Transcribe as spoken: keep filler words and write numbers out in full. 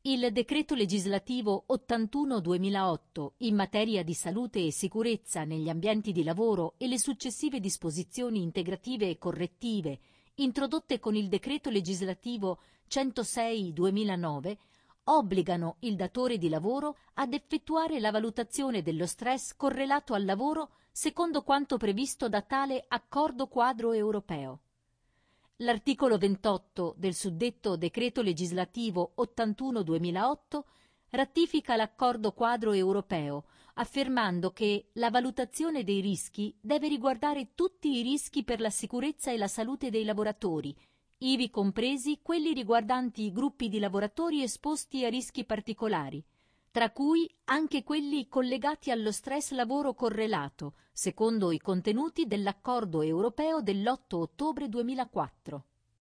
Il decreto legislativo ottantuno duemilaotto in materia di salute e sicurezza negli ambienti di lavoro e le successive disposizioni integrative e correttive introdotte con il decreto legislativo centosei duemilanove obbligano il datore di lavoro ad effettuare la valutazione dello stress correlato al lavoro secondo quanto previsto da tale accordo quadro europeo. L'articolo ventotto del suddetto decreto legislativo ottantuno duemilaotto ratifica l'accordo quadro europeo, affermando che la valutazione dei rischi deve riguardare tutti i rischi per la sicurezza e la salute dei lavoratori, ivi compresi quelli riguardanti i gruppi di lavoratori esposti a rischi particolari, tra cui anche quelli collegati allo stress lavoro correlato, secondo i contenuti dell'accordo europeo dell'otto ottobre duemilaquattro.